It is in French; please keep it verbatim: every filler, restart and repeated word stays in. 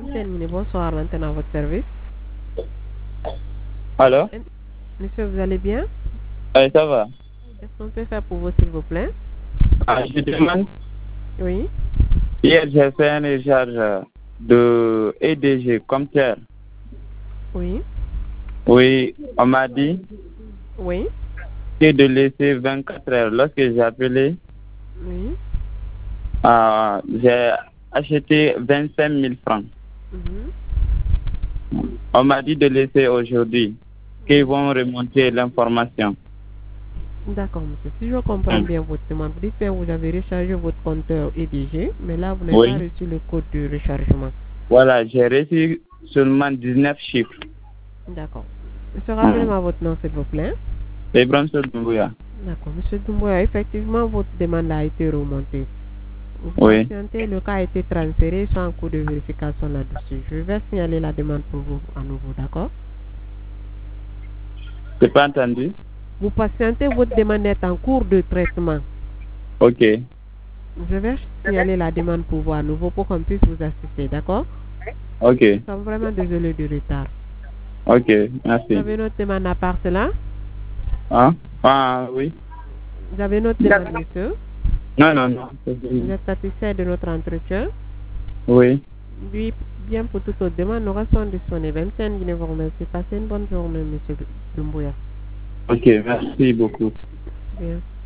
Terminé. Bonsoir, l'antenne à votre service. Alors? Monsieur, vous allez bien? Oui, ça va. Qu'est-ce qu'on peut faire pour vous, s'il vous plaît? Ah, je demande. Oui. Hier, j'ai fait un recharge de E D G comme tel. Oui. Oui, on m'a dit Oui. que de laisser vingt-quatre heures. Lorsque j'ai appelé, Oui. euh, j'ai acheté vingt-cinq mille francs. Mhm. On m'a dit de laisser aujourd'hui, qu'ils vont remonter l'information. D'accord, monsieur. Si je comprends Hum. bien votre demande, vous dites que vous avez rechargé votre compteur E D G, mais là, vous n'avez Oui. pas reçu le code de rechargement. Voilà, j'ai reçu seulement dix-neuf chiffres. D'accord. Monsieur, Hum. rappelez-moi votre nom, s'il vous plaît. Ibrahim Doumbouya. D'accord. Monsieur Doumbouya, effectivement, votre demande a été remontée. Vous Oui. patientez, le cas a été transféré sans un cours de vérification là-dessus. Je vais signaler la demande pour vous à nouveau, d'accord? J'ai pas entendu. Vous patientez, votre demande est en cours de traitement. Ok. Je vais signaler la demande pour vous à nouveau pour qu'on puisse vous assister, d'accord? Ok. Nous sommes vraiment désolés du retard. Ok, Vous merci. avez notre demande à part cela? Hein? Ah, oui. Vous avez notre demande, monsieur? Non, non, non. Vous êtes satisfait de notre entretien? Oui. Oui, bien pour toute autre demande, nous restons disponibles. vingt-cinq, je vous remercie. Passez une bonne journée, monsieur Doumbouya. Ok, merci beaucoup. Bien.